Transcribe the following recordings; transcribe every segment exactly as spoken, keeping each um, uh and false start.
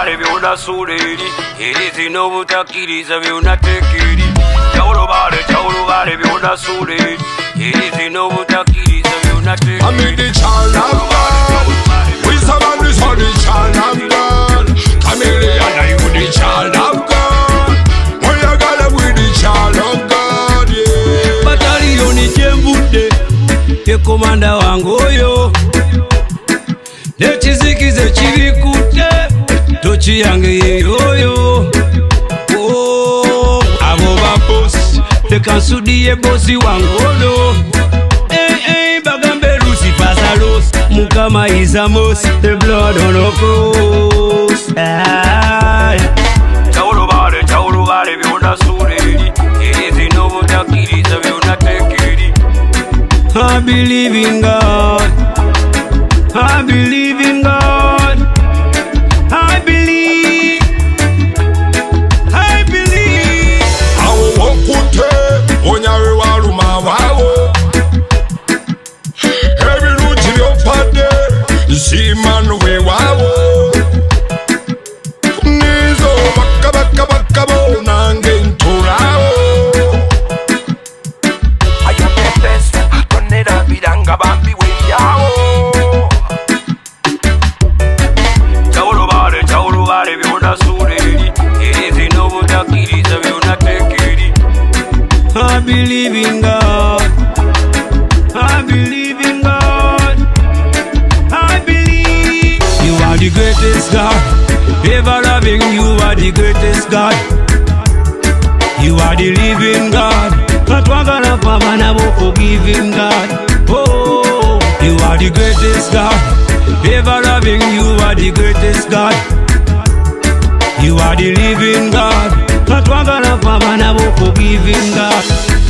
bale byonna suleeri eri zino butakiriza byonna tekeri jawulo bale jawulo bale byonna suleeri eri zino butakiriza byonna tekeri I'm in the child of God. We surround this for the child of God. Chameleon, I with the child of God. When you got up with the child of God, yeah. Battalioni Jembude, ye komanda wangu oyo. Nechizikize chirikute, tochi yange yeyoyo. Oh, abo ba boss, tekansudie bossi wangu oyo. Eh eh, bagambe Lucy Pasalos, Mukama is a most, the blood on the cross. Ah. Jawulo bale, jawulo bale byonna suleeri, eri no butakiriza byonna tekeri. I believe in God. I believe in God. I believe. I believe. Awo wokute, onyawe waruma wawo. Every root in your party, see man we wawo. Nizo baka baka baka bo nange nturao. I am the best, tonera vidanga bambi we yao. Jawulo bale, jawulo bale byonna suleeri, eri zino butakiriza byonna tekeri. I believe in God. I believe in God. I believe. You are the greatest God. Ever loving, you are the greatest God. You are the living God. Natwagala pabana bo forgiving God. Oh, you are the greatest God. Ever loving, you are the greatest God. You are the living God. Natwagala pabana bo forgiving God.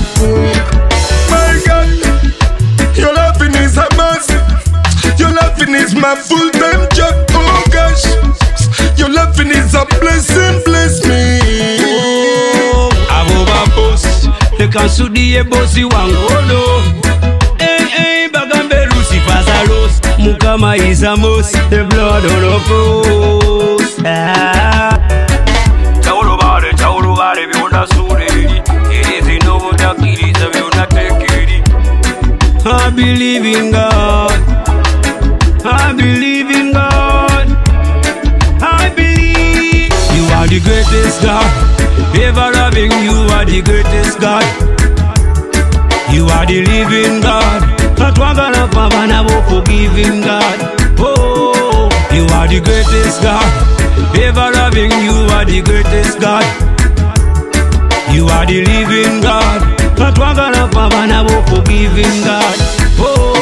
My God, your loving is a mercy. Your loving is my full-time job. Oh gosh, your loving is a blessing. Bless me. Oh, abo ba boss, tekansudie bossi wangu oyo. Eh eh, bagambe Lucy Pasalos, Mukama is a most, the blood on the cross. Ah. Jawulo bale, jawulo bale byonna suleeri, eri zino butakiriza byonna tekeri. I believe in God. I believe in God. I believe. You are the greatest God. Ever loving, you are the greatest God. You are the living God. Natwagala pabana bo forgiving God. Oh, you are the greatest God. Ever loving, you are the greatest God. You are the living God. Natwagala pabana bo forgiving God. Oh.